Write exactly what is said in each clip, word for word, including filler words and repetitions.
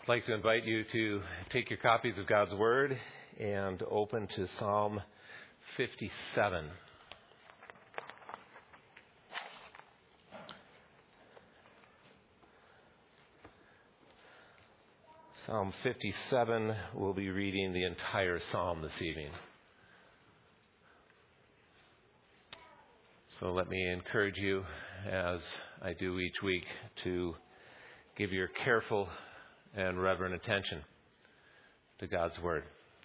I'd like to invite you to take your copies of God's Word and open to Psalm fifty-seven. Psalm fifty-seven, we'll be reading the entire psalm this evening. So let me encourage you, as I do each week, to give your careful and reverent attention to God's Word.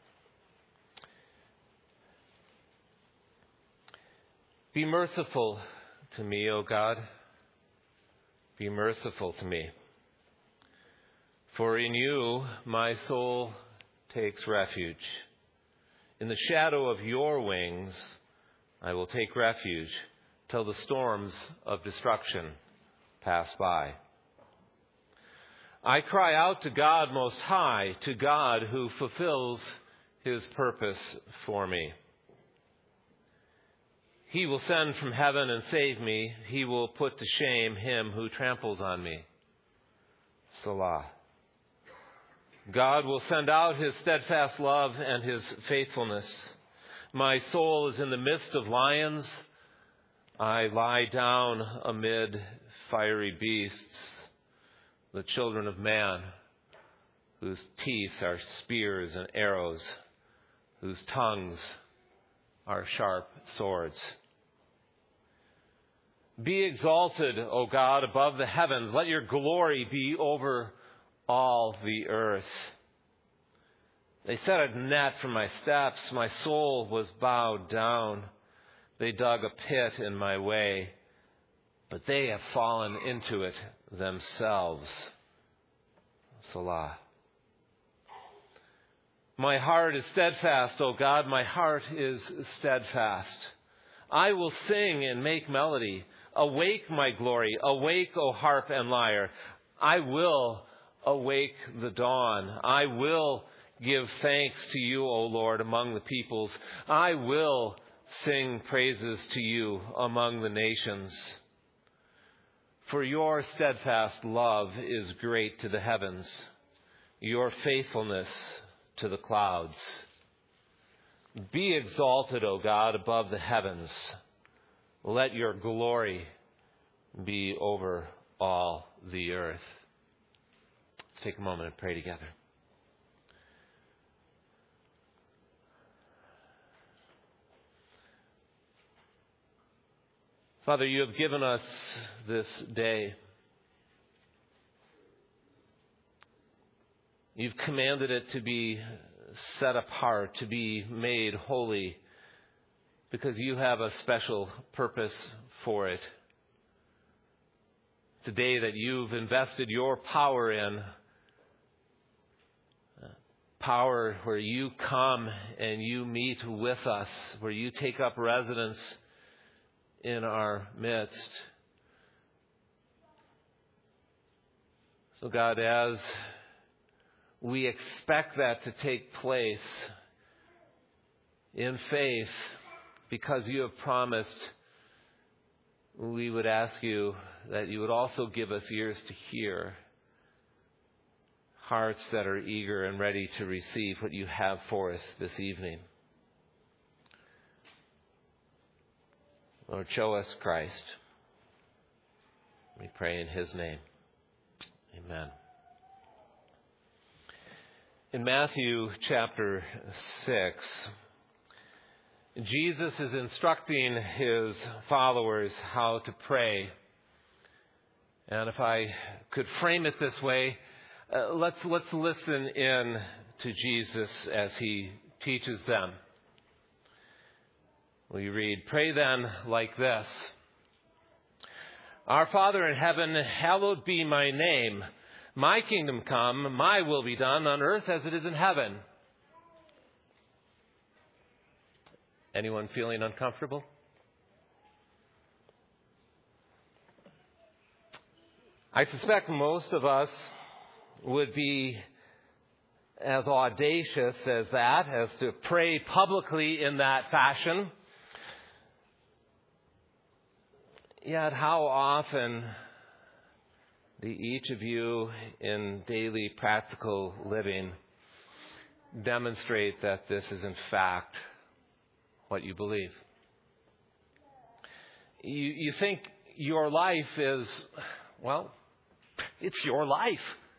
Be merciful to me, O God. Be merciful to me. For in you my soul takes refuge. In the shadow of your wings I will take refuge till the storms of destruction pass by. I cry out to God Most High, to God who fulfills His purpose for me. He will send from heaven and save me. He will put to shame him who tramples on me. Selah. God will send out His steadfast love and His faithfulness. My soul is in the midst of lions. I lie down amid fiery beasts, the children of man, whose teeth are spears and arrows, whose tongues are sharp swords. Be exalted, O God, above the heavens. Let your glory be over all the earth. They set a net for my steps. My soul was bowed down. They dug a pit in my way, but they have fallen into it themselves. Selah. My heart is steadfast, O God, my heart is steadfast. I will sing and make melody. Awake, my glory. Awake, O harp and lyre. I will awake the dawn. I will give thanks to you, O Lord, among the peoples. I will sing praises to you among the nations. For your steadfast love is great to the heavens, your faithfulness to the clouds. Be exalted, O God, above the heavens. Let your glory be over all the earth. Let's take a moment and pray together. Father, you have given us this day. You've commanded it to be set apart, to be made holy, because you have a special purpose for it. It's a day that you've invested your power in, power where you come and you meet with us, where you take up residence in our midst. So God, as we expect that to take place in faith, because you have promised, we would ask you that you would also give us ears to hear, hearts that are eager and ready to receive what you have for us this evening. Lord, show us Christ. We pray in His name. Amen. In Matthew chapter six, Jesus is instructing His followers how to pray. And if I could frame it this way, uh, let's, let's listen in to Jesus as He teaches them. We read, "Pray then like this. Our Father in heaven, hallowed be my name. My kingdom come, my will be done on earth as it is in heaven." Anyone feeling uncomfortable? I suspect most of us would be as audacious as that, as to pray publicly in that fashion. Yet how often Do each of you in daily practical living demonstrate that this is in fact what you believe? You, you think your life is, well, it's your life.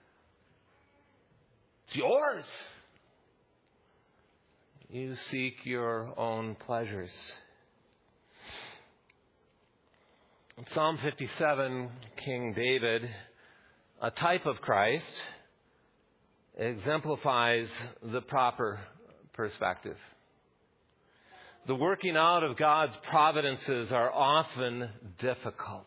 It's yours. You seek your own pleasures. In Psalm fifty-seven, King David, a type of Christ, exemplifies the proper perspective. The working out of God's providences are often difficult.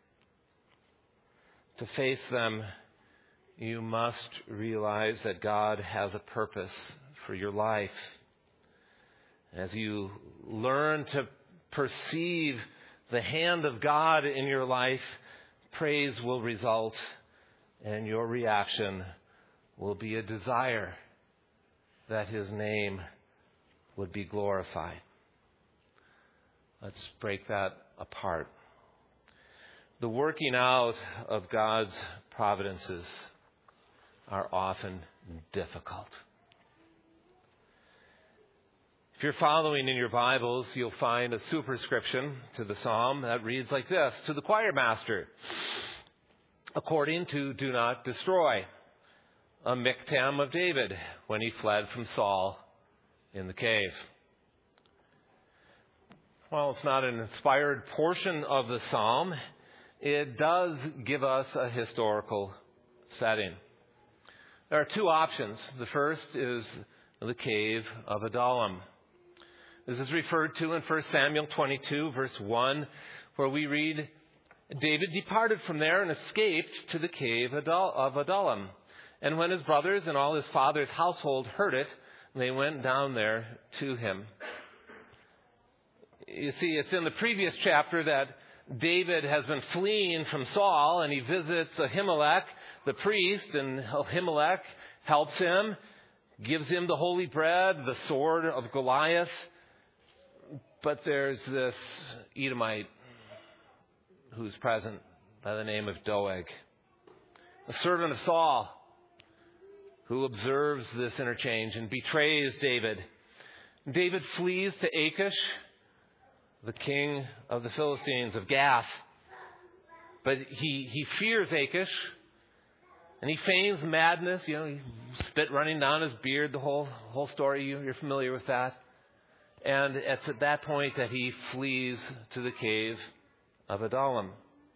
To face them, you must realize that God has a purpose for your life. As you learn to perceive the hand of God in your life, praise will result, and your reaction will be a desire that His name would be glorified. Let's break that apart. The working out of God's providences are often difficult. If you're following in your Bibles, you'll find a superscription to the psalm that reads like this: to the choir master, according to Do Not Destroy, a miktam of David when he fled from Saul in the cave. While it's not an inspired portion of the psalm, it does give us a historical setting. There are two options. The first is the cave of Adullam. This is referred to in First Samuel twenty-two, verse one, where we read, David departed from there and escaped to the cave of Adullam. And when his brothers and all his father's household heard it, they went down there to him. You see, it's in the previous chapter that David has been fleeing from Saul, and he visits Ahimelech, the priest, and Ahimelech helps him, gives him the holy bread, the sword of Goliath. But there's this Edomite who's present by the name of Doeg, a servant of Saul, who observes this interchange and betrays David. David flees to Achish, the king of the Philistines of Gath. But he, he fears Achish, and he feigns madness. You know, he spit running down his beard, the whole whole story. You, you're familiar with that. And it's at that point that he flees to the cave of Adullam.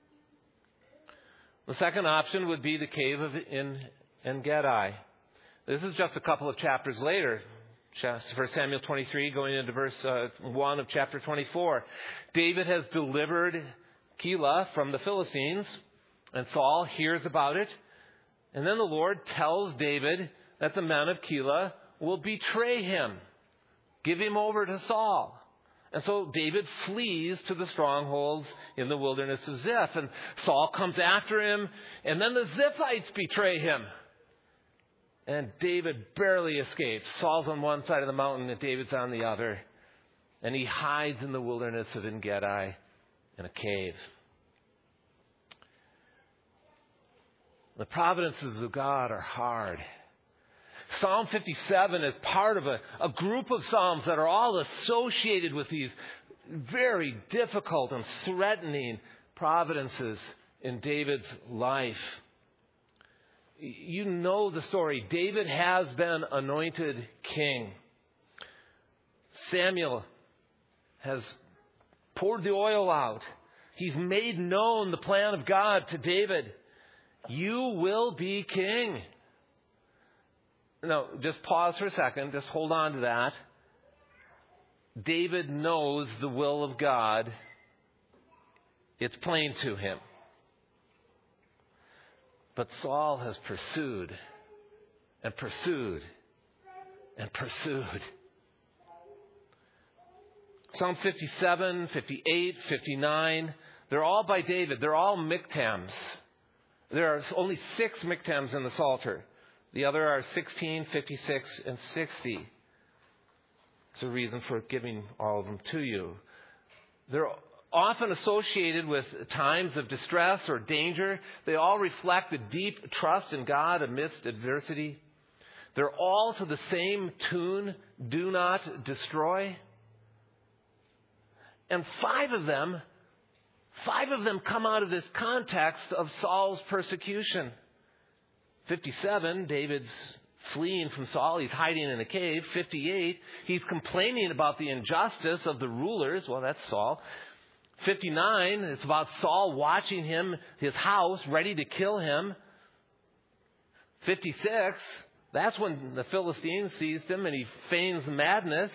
The second option would be the cave of En, En-Gedi. This is just a couple of chapters later. First Samuel twenty-three, going into verse uh, one of chapter twenty-four. David has delivered Keilah from the Philistines, and Saul hears about it. And then the Lord tells David that the men of Keilah will betray him, give him over to Saul. And so David flees to the strongholds in the wilderness of Ziph. And Saul comes after him, and then the Ziphites betray him. And David barely escapes. Saul's on one side of the mountain and David's on the other. And he hides in the wilderness of En-Gedi in a cave. The providences of God are hard. Psalm fifty-seven is part of a, a group of psalms that are all associated with these very difficult and threatening providences in David's life. You know the story. David has been anointed king. Samuel has poured the oil out. He's made known the plan of God to David. You will be king. No, just pause for a second. Just hold on to that. David knows the will of God. It's plain to him. But Saul has pursued and pursued and pursued. Psalm fifty-seven, fifty-eight, fifty-nine, they're all by David. They're all miktams. There are only six miktams in the Psalter. The other are sixteen, fifty-six, and sixty. It's a reason for giving all of them to you. They're often associated with times of distress or danger. They all reflect a deep trust in God amidst adversity. They're all to the same tune, do not destroy. And five of them, five of them come out of this context of Saul's persecution. fifty-seven, David's fleeing from Saul. He's hiding in a cave. fifty-eight, he's complaining about the injustice of the rulers. Well, that's Saul. fifty-nine, it's about Saul watching him, his house, ready to kill him. fifty-six, that's when the Philistine seized him and he feigns madness.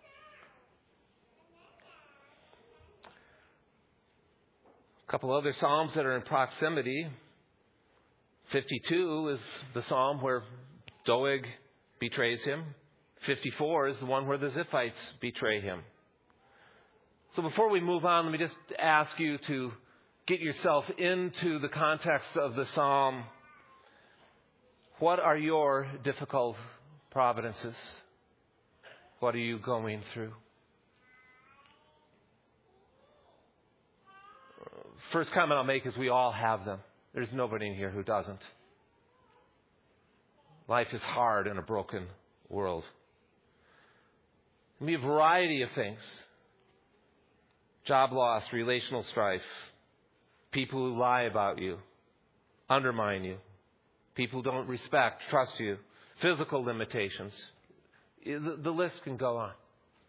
A couple other psalms that are in proximity. fifty-two is the psalm where Doeg betrays him. fifty-four is the one where the Ziphites betray him. So before we move on, let me just ask you to get yourself into the context of the psalm. What are your difficult providences? What are you going through? First comment I'll make is we all have them. There's nobody in here who doesn't. Life is hard in a broken world. It can be a variety of things. Job loss, relational strife, people who lie about you, undermine you, people who don't respect, trust you, physical limitations. The list can go on.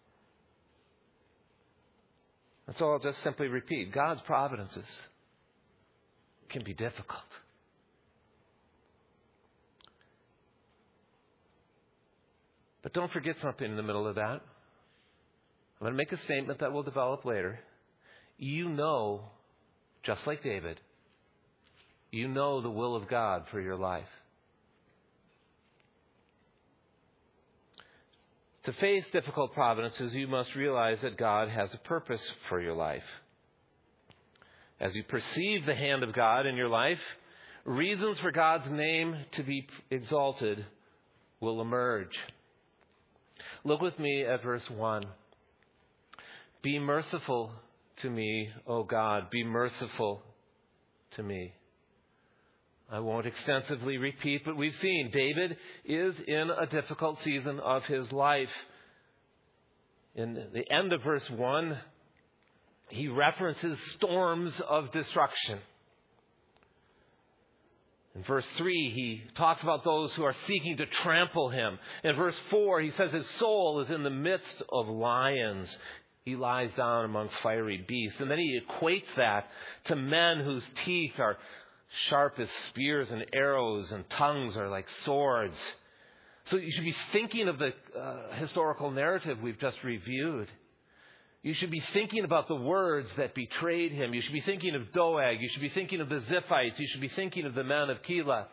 And so I'll just simply repeat. God's providences can be difficult. But don't forget something in the middle of that. I'm going to make a statement that will develop later. You know, just like David, you know the will of God for your life. To face difficult providences, you must realize that God has a purpose for your life. As you perceive the hand of God in your life, reasons for God's name to be exalted will emerge. Look with me at verse one. Be merciful to me, O God. Be merciful to me. I won't extensively repeat, but we've seen David is in a difficult season of his life. In the end of verse one, he references storms of destruction. In verse three, he talks about those who are seeking to trample him. In verse four, he says his soul is in the midst of lions. He lies down among fiery beasts. And then he equates that to men whose teeth are sharp as spears and arrows, and tongues are like swords. So you should be thinking of the uh, historical narrative we've just reviewed. You should be thinking about the words that betrayed him. You should be thinking of Doeg. You should be thinking of the Ziphites. You should be thinking of the men of Keilah.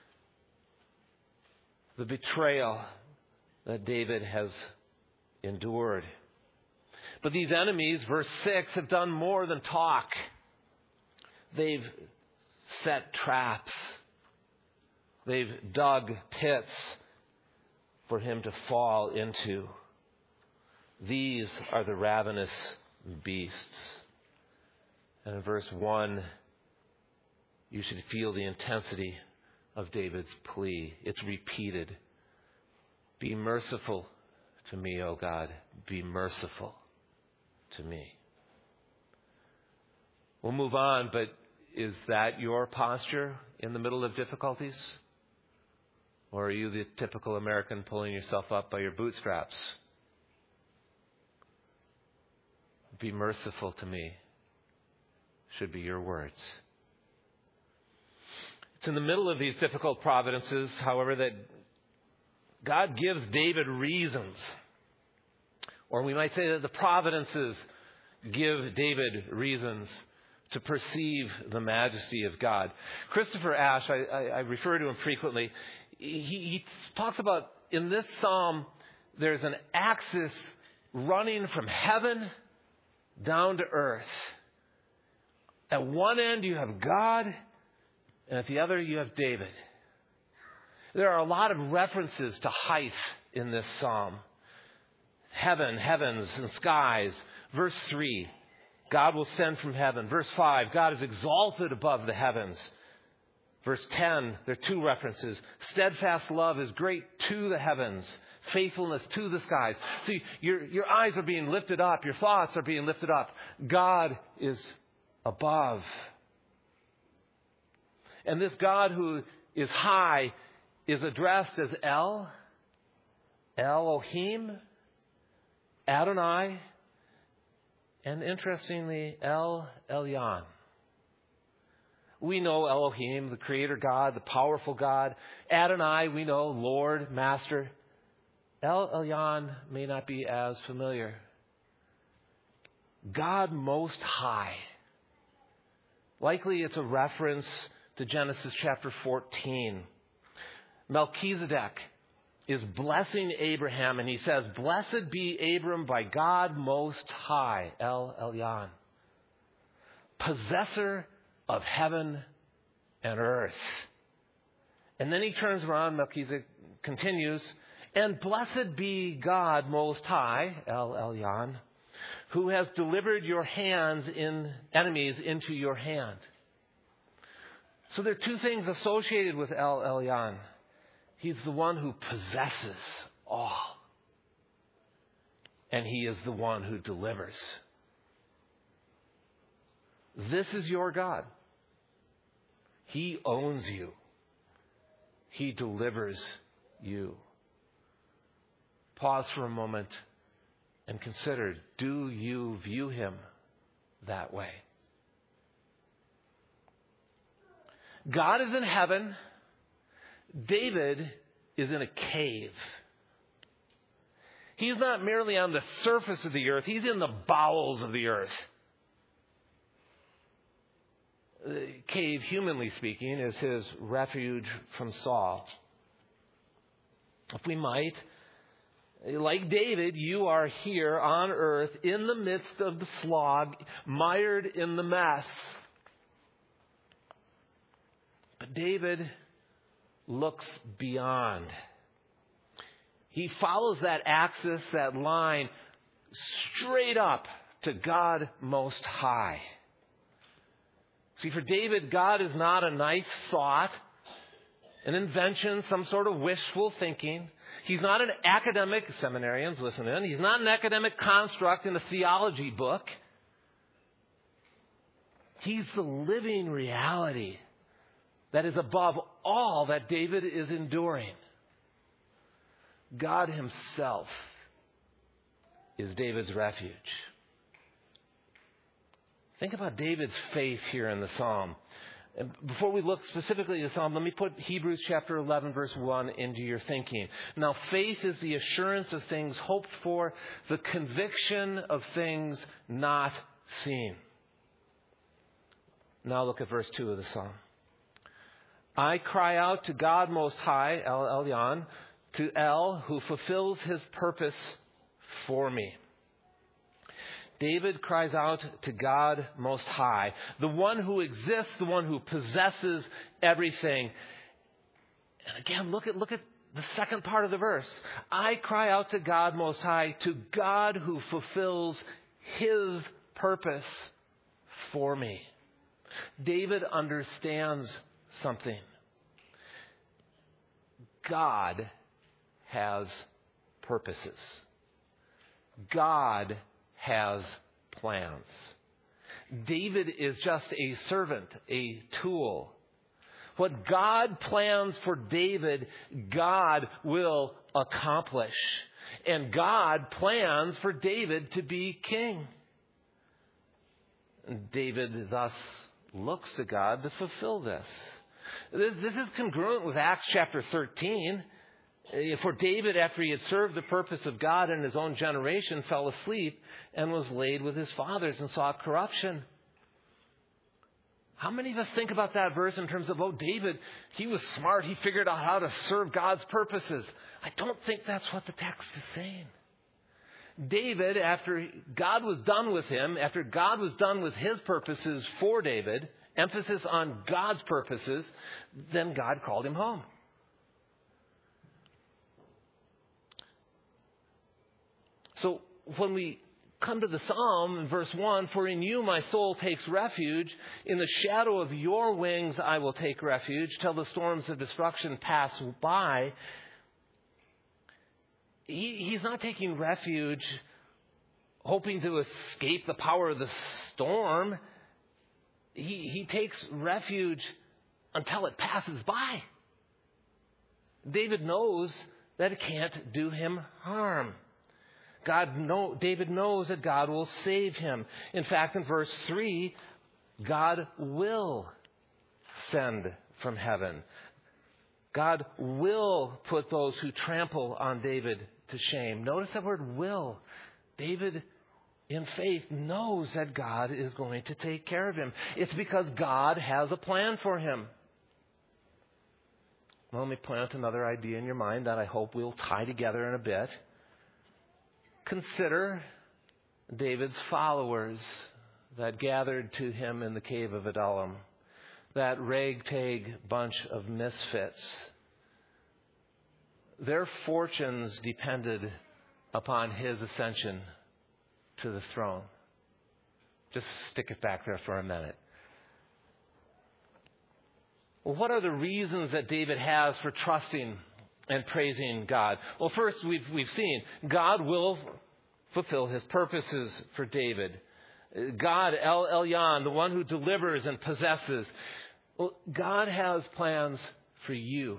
The betrayal that David has endured. But these enemies, verse six, have done more than talk. They've set traps. They've dug pits for him to fall into. These are the ravenous beasts. And in verse one, you should feel the intensity of David's plea. It's repeated. Be merciful to me, O God. Be merciful to me. We'll move on, but is that your posture in the middle of difficulties? Or are you the typical American pulling yourself up by your bootstraps? Be merciful to me should be your words. It's in the middle of these difficult providences, however, that God gives David reasons. Or we might say that the providences give David reasons to perceive the majesty of God. Christopher Ash, I, I, I refer to him frequently, he, he talks about in this psalm, there's an axis running from heaven down to earth. At one end you have God, and at the other you have David. There are a lot of references to height in this psalm. Heaven, heavens, and skies. Verse three, God will send from heaven. Verse five, God is exalted above the heavens. Verse ten, there are two references. Steadfast love is great to the heavens. Faithfulness to the skies. See, your, your eyes are being lifted up. Your thoughts are being lifted up. God is above. And this God who is high is addressed as El, Elohim, Adonai, and interestingly, El Elyon. We know Elohim, the creator God, the powerful God. Adonai, we know Lord, Master. El Elyon may not be as familiar. God Most High. Likely it's a reference to Genesis chapter fourteen. Melchizedek is blessing Abraham, and he says, "Blessed be Abram by God Most High," El Elyon, possessor of heaven and earth. And then he turns around, Melchizedek continues, "And blessed be God Most High," El Elyon, "who has delivered your hands in enemies into your hand." So there are two things associated with El Elyon. He's the one who possesses all. And he is the one who delivers. This is your God. He owns you. He delivers you. Pause for a moment and consider, do you view him that way? God is in heaven. David is in a cave. He's not merely on the surface of the earth. He's in the bowels of the earth. The cave, humanly speaking, is his refuge from Saul. If we might, like David, you are here on earth in the midst of the slog, mired in the mess. But David looks beyond. He follows that axis, that line, straight up to God Most High. See, for David, God is not a nice thought, an invention, some sort of wishful thinking. He's not an academic, seminarians listen in, he's not an academic construct in a theology book. He's the living reality that is above all that David is enduring. God himself is David's refuge. Think about David's faith here in the psalm. And before we look specifically at the psalm, let me put Hebrews chapter eleven, verse one into your thinking. Now, faith is the assurance of things hoped for, the conviction of things not seen. Now look at verse two of the psalm. I cry out to God Most High, El Elyon, to El, who fulfills his purpose for me. David cries out to God Most High, the one who exists, the one who possesses everything. And again, look at, look at the second part of the verse. I cry out to God Most High, to God who fulfills his purpose for me. David understands something. God has purposes. God has plans. David is just a servant, a tool. What God plans for David, God will accomplish. And God plans for David to be king. David thus looks to God to fulfill this. This, this is congruent with Acts chapter thirteen. For David, after he had served the purpose of God in his own generation, fell asleep and was laid with his fathers and saw corruption. How many of us think about that verse in terms of, oh, David, he was smart. He figured out how to serve God's purposes. I don't think that's what the text is saying. David, after God was done with him, after God was done with his purposes for David, emphasis on God's purposes, then God called him home. So when we come to the psalm in verse one, for in you my soul takes refuge. In the shadow of your wings I will take refuge till the storms of destruction pass by. He, he's not taking refuge hoping to escape the power of the storm. He, he takes refuge until it passes by. David knows that it can't do him harm. God know, David knows that God will save him. In fact, in verse three, God will send from heaven. God will put those who trample on David to shame. Notice that word will. David, in faith, knows that God is going to take care of him. It's because God has a plan for him. Well, let me plant another idea in your mind that I hope we'll tie together in a bit. Consider David's followers that gathered to him in the cave of Adullam, that ragtag bunch of misfits. Their fortunes depended upon his ascension to the throne. Just stick it back there for a minute. Well, what are the reasons that David has for trusting and praising God? Well, first, we've we've seen God will fulfill his purposes for David. God, El Elyon, the one who delivers and possesses. Well, God has plans for you.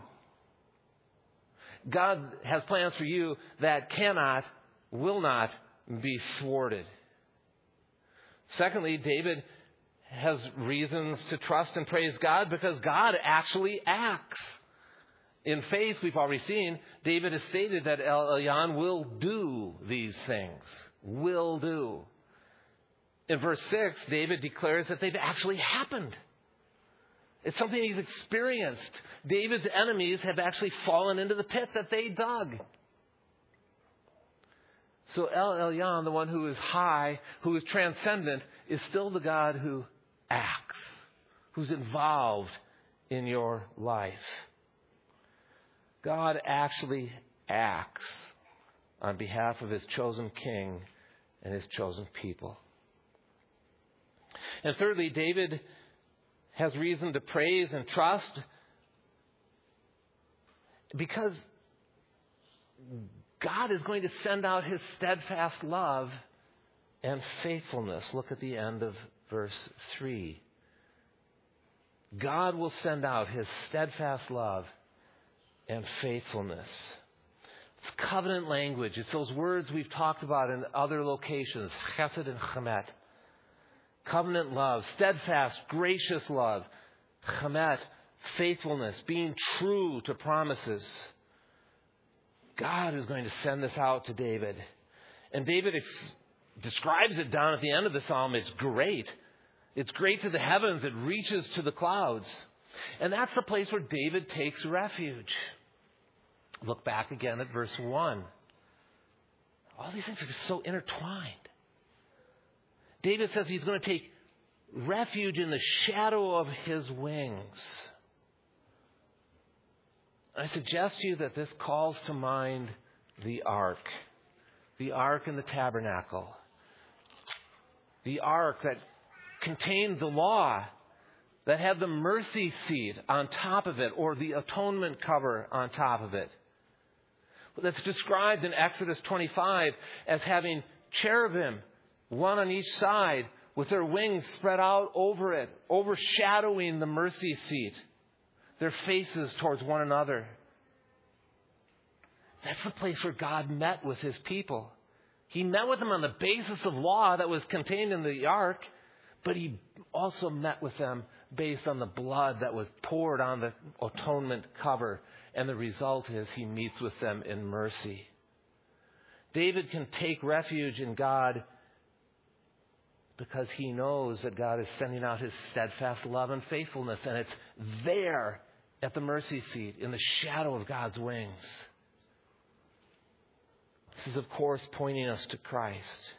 God has plans for you that cannot, will not be thwarted. Secondly, David has reasons to trust and praise God because God actually acts. In faith, we've already seen, David has stated that El Elyon will do these things. Will do. In verse six, David declares that they've actually happened. It's something he's experienced. David's enemies have actually fallen into the pit that they dug. So El Elyon, the one who is high, who is transcendent, is still the God who acts, who's involved in your life. God actually acts on behalf of his chosen king and his chosen people. And thirdly, David has reason to praise and trust because God is going to send out his steadfast love and faithfulness. Look at the end of verse three. God will send out his steadfast love and faithfulness. It's covenant language. It's those words we've talked about in other locations, chesed and chemet. Covenant love, steadfast, gracious love, chemet, faithfulness, being true to promises. God is going to send this out to David. And David ex- describes it down at the end of the psalm. It's great. It's great to the heavens. It reaches to the clouds. And that's the place where David takes refuge. Look back again at verse one. All these things are just so intertwined. David says he's going to take refuge in the shadow of his wings. I suggest to you that this calls to mind the ark. The ark in the tabernacle. The ark that contained the law, that had the mercy seat on top of it, or the atonement cover on top of it. That's described in Exodus twenty-five as having cherubim, one on each side, with their wings spread out over it, overshadowing the mercy seat, their faces towards one another. That's the place where God met with his people. He met with them on the basis of law that was contained in the ark, but he also met with them based on the blood that was poured on the atonement cover. And the result is he meets with them in mercy. David can take refuge in God because he knows that God is sending out his steadfast love and faithfulness. And it's there at the mercy seat in the shadow of God's wings. This is, of course, pointing us to Christ.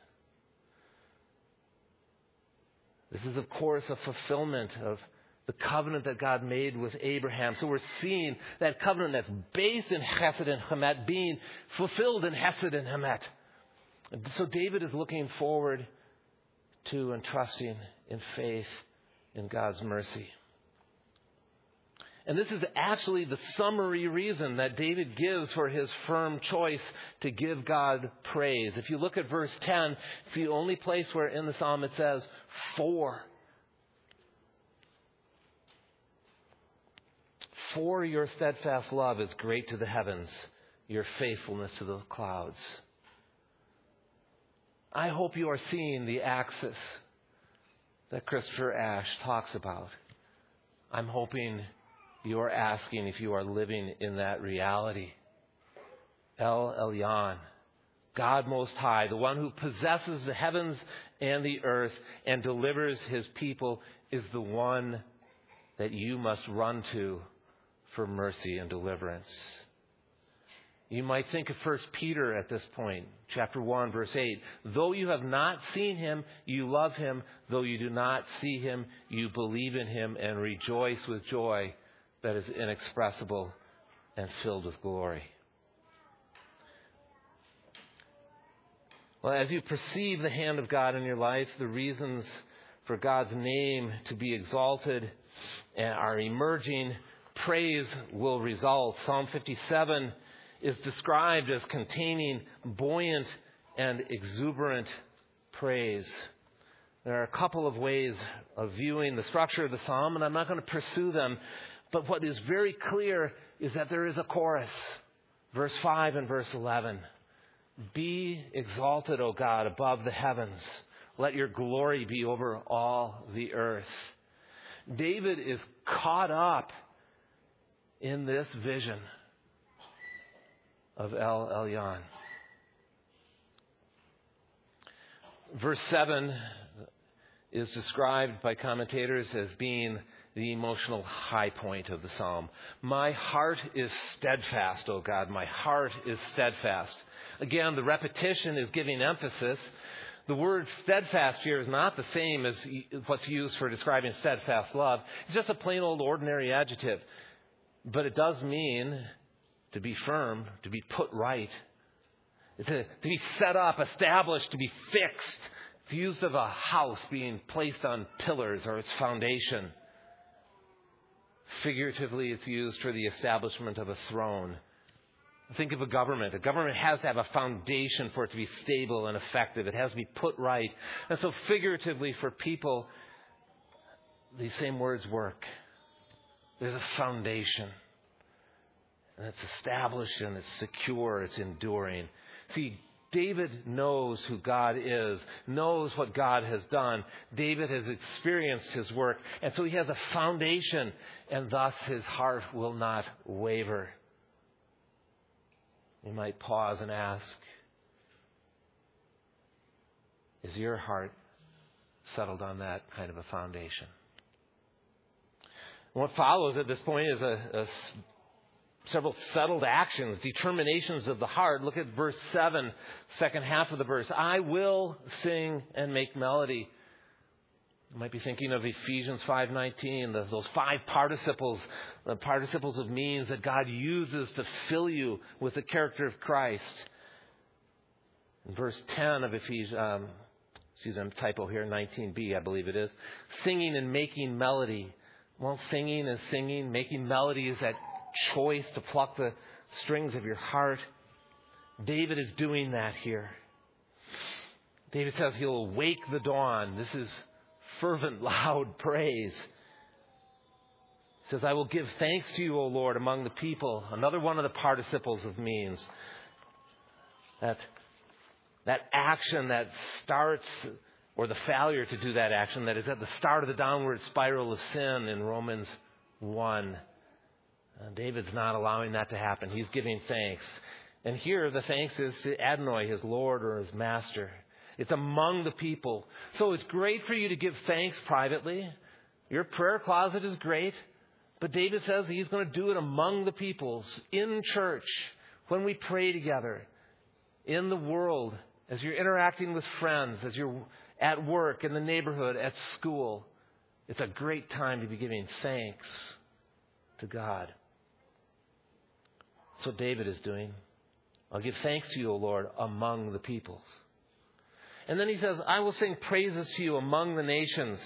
This is, of course, a fulfillment of the covenant that God made with Abraham. So we're seeing that covenant that's based in Chesed and Chemet being fulfilled in Chesed and Chemet. So David is looking forward to and trusting in faith in God's mercy. And this is actually the summary reason that David gives for his firm choice to give God praise. If you look at verse ten, it's the only place where in the psalm it says, for. For your steadfast love is great to the heavens, your faithfulness to the clouds. I hope you are seeing the axis that Christopher Ash talks about. I'm hoping you are asking if you are living in that reality. El Elyon, God Most High, the one who possesses the heavens and the earth and delivers his people, is the one that you must run to for mercy and deliverance. You might think of First Peter at this point, chapter one, verse eight. Though you have not seen him, you love him. Though you do not see him, you believe in him and rejoice with joy that is inexpressible and filled with glory. Well, as you perceive the hand of God in your life, the reasons for God's name to be exalted are emerging. Praise will result. Psalm fifty-seven is described as containing buoyant and exuberant praise. There are a couple of ways of viewing the structure of the psalm, and I'm not going to pursue them. But what is very clear is that there is a chorus. Verse five and verse eleven. Be exalted, O God, above the heavens. Let your glory be over all the earth. David is caught up in this vision of El Elyon. Verse seven is described by commentators as being the emotional high point of the psalm. My heart is steadfast, O God. My heart is steadfast. Again, the repetition is giving emphasis. The word steadfast here is not the same as what's used for describing steadfast love. It's just a plain old ordinary adjective. But it does mean to be firm, to be put right, to, to be set up, established, to be fixed. It's used of a house being placed on pillars or its foundation. Figuratively, it's used for the establishment of a throne. Think of a government. A government has to have a foundation for it to be stable and effective. It has to be put right. And so figuratively for people, these same words work. There's a foundation. And it's established and it's secure. It's enduring. See, David knows who God is, knows what God has done. David has experienced his work. And so he has a foundation, and thus his heart will not waver. You might pause and ask, is your heart settled on that kind of a foundation? And what follows at this point is a, a several settled actions, determinations of the heart. Look at verse seven, second half of the verse. I will sing and make melody. You might be thinking of Ephesians five nineteen, the, those five participles, the participles of means that God uses to fill you with the character of Christ. In verse ten of Ephesians, um, excuse me, I'm typo here, nineteen b, I believe it is. Singing and making melody. Well, singing is singing. Making melody is that choice to pluck the strings of your heart. David is doing that here. David says he'll awake the dawn. This is fervent, loud praise. He says, I will give thanks to you, O Lord, among the people. Another one of the participles of means. That, that action that starts, or the failure to do that action, that is at the start of the downward spiral of sin in Romans one. Uh, David's not allowing that to happen. He's giving thanks. And here the thanks is to Adonai, his Lord or his master. It's among the people. So it's great for you to give thanks privately. Your prayer closet is great. But David says he's going to do it among the peoples, in church, when we pray together, in the world, as you're interacting with friends, as you're at work, in the neighborhood, at school. It's a great time to be giving thanks to God. That's what David is doing. I'll give thanks to you, O Lord, among the peoples. And then he says, I will sing praises to you among the nations.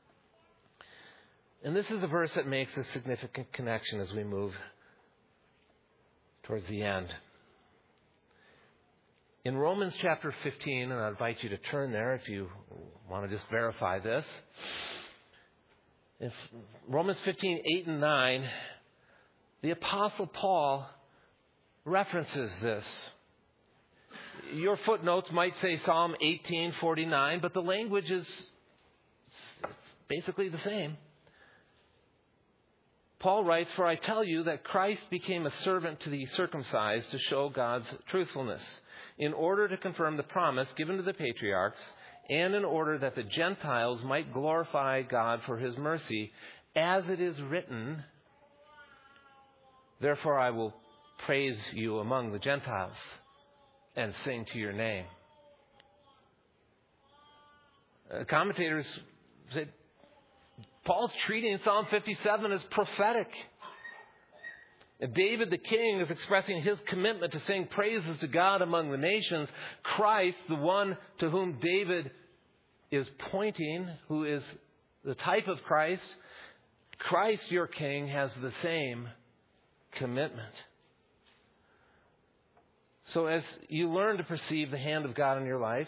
And this is a verse that makes a significant connection as we move towards the end. In Romans chapter fifteen, and I invite you to turn there if you want to just verify this. In Romans fifteen, eight and nine, the Apostle Paul references this. Your footnotes might say Psalm eighteen forty-nine, but the language is basically the same. Paul writes, for I tell you that Christ became a servant to the circumcised to show God's truthfulness, in order to confirm the promise given to the patriarchs, and in order that the Gentiles might glorify God for his mercy, as it is written, therefore I will praise you among the Gentiles and sing to your name. Uh, commentators say Paul's treating Psalm fifty-seven as prophetic. And David the king is expressing his commitment to sing praises to God among the nations. Christ, the one to whom David is pointing, who is the type of Christ, Christ, your king, has the same commitment. So as you learn to perceive the hand of God in your life,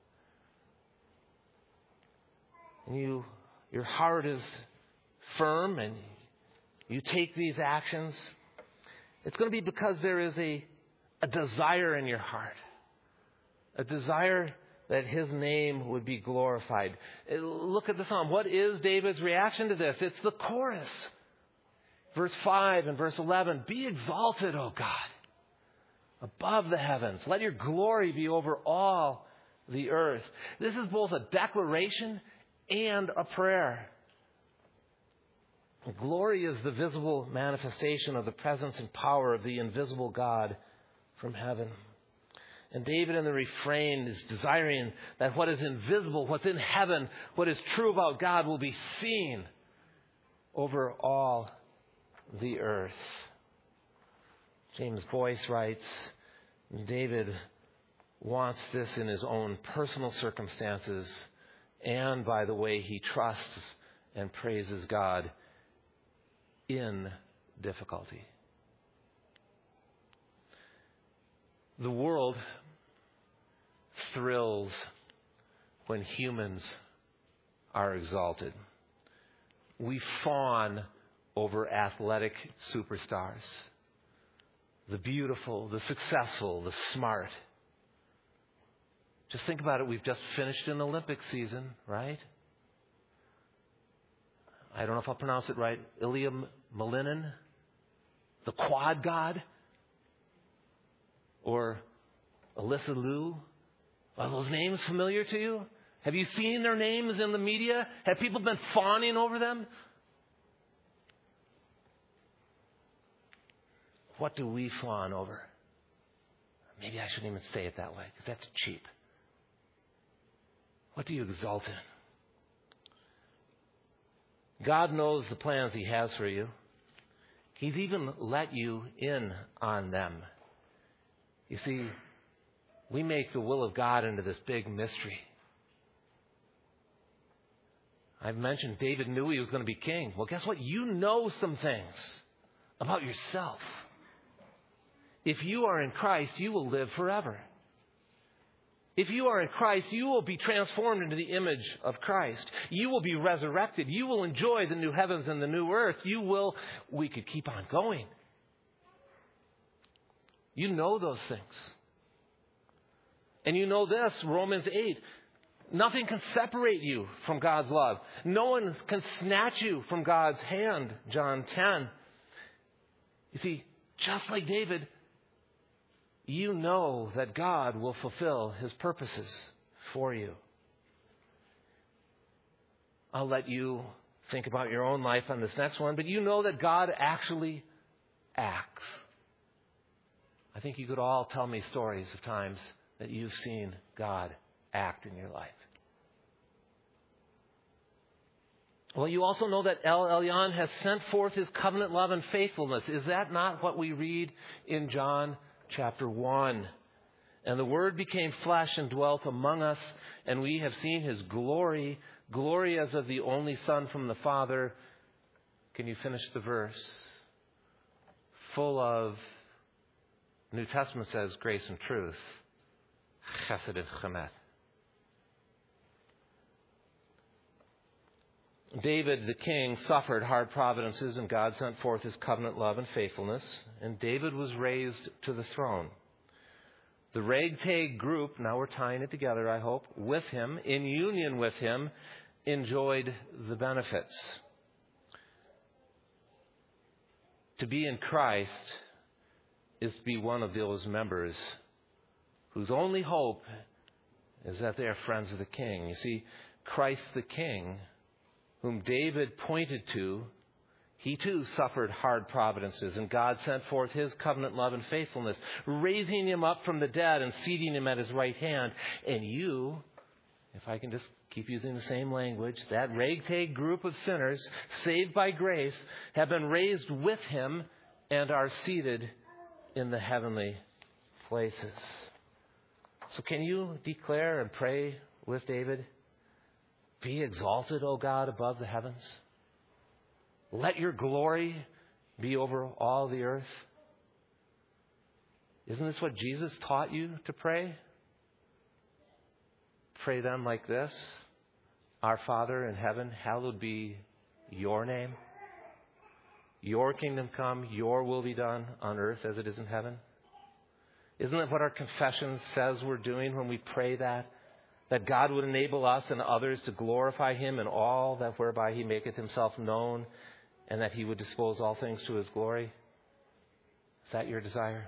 and you, your heart is firm and you take these actions, it's going to be because there is a, a desire in your heart. A desire that his name would be glorified. Look at the psalm. What is David's reaction to this? It's the chorus. Verse five and verse eleven. Be exalted, O God, above the heavens. Let your glory be over all the earth. This is both a declaration and a prayer. Glory is the visible manifestation of the presence and power of the invisible God from heaven. And David in the refrain is desiring that what is invisible, what's in heaven, what is true about God will be seen over all the earth. James Boyce writes, David wants this in his own personal circumstances and by the way he trusts and praises God in difficulty. The world thrills when humans are exalted. We fawn over athletic superstars. The beautiful, the successful, the smart. Just think about it. We've just finished an Olympic season, right? I don't know if I'll pronounce it right. Ilya Malinin, the quad god, or Alyssa Liu. Are those names familiar to you? Have you seen their names in the media? Have people been fawning over them? What do we fawn over? Maybe I shouldn't even say it that way, because that's cheap. What do you exalt in? God knows the plans he has for you. He's even let you in on them. You see, we make the will of God into this big mystery. I've mentioned David knew he was going to be king. Well, guess what? You know some things about yourself. If you are in Christ, you will live forever. If you are in Christ, you will be transformed into the image of Christ. You will be resurrected. You will enjoy the new heavens and the new earth. You will, we could keep on going. You know those things. And you know this, Romans eight. Nothing can separate you from God's love. No one can snatch you from God's hand, John ten. You see, just like David, you know that God will fulfill his purposes for you. I'll let you think about your own life on this next one, but you know that God actually acts. I think you could all tell me stories of times that you've seen God act in your life. Well, you also know that El Elyon has sent forth his covenant love and faithfulness. Is that not what we read in John chapter one? And the Word became flesh and dwelt among us, and we have seen His glory, glory as of the only Son from the Father. Can you finish the verse? Full of, New Testament says, grace and truth. Chesed and chemet. David, the king, suffered hard providences, and God sent forth His covenant love and faithfulness, and David was raised to the throne. The ragtag group, now we're tying it together, I hope, with him, in union with him, enjoyed the benefits. To be in Christ is to be one of those members whose only hope is that they are friends of the King. You see, Christ the King, whom David pointed to, he too suffered hard providences, and God sent forth His covenant love and faithfulness, raising Him up from the dead and seating Him at His right hand. And you, if I can just keep using the same language, that ragtag group of sinners, saved by grace, have been raised with Him and are seated in the heavenly places. So can you declare and pray with David? Be exalted, O God, above the heavens. Let your glory be over all the earth. Isn't this what Jesus taught you to pray? Pray then like this: Our Father in heaven, hallowed be your name. Your kingdom come, your will be done on earth as it is in heaven. Isn't that what our confession says we're doing when we pray that? That God would enable us and others to glorify Him in all that whereby He maketh Himself known, and that He would dispose all things to His glory? Is that your desire?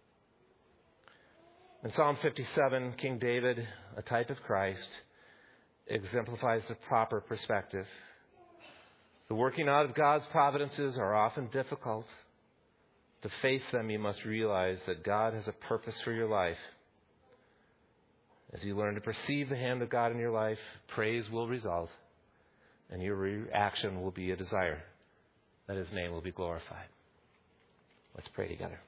In Psalm fifty-seven, King David, a type of Christ, exemplifies the proper perspective. The working out of God's providences are often difficult. To face them, you must realize that God has a purpose for your life. As you learn to perceive the hand of God in your life, praise will result, and your reaction will be a desire that His name will be glorified. Let's pray together.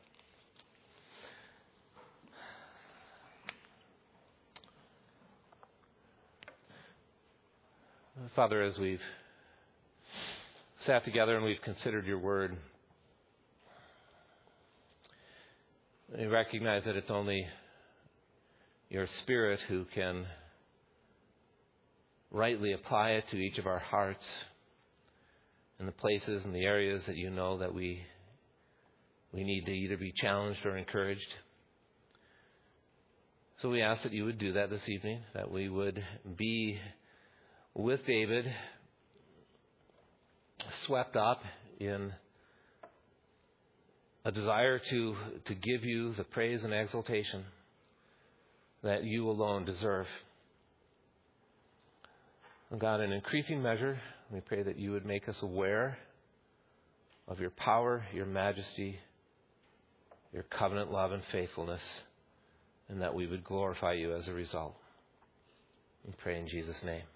Father, as we've sat together and we've considered your word, we recognize that it's only your Spirit who can rightly apply it to each of our hearts and the places and the areas that you know that we we need to either be challenged or encouraged. So we ask that you would do that this evening, that we would be with David, swept up in a desire to, to give you the praise and exaltation that you alone deserve. And God, in increasing measure, we pray that you would make us aware of your power, your majesty, your covenant love and faithfulness, and that we would glorify you as a result. We pray in Jesus' name.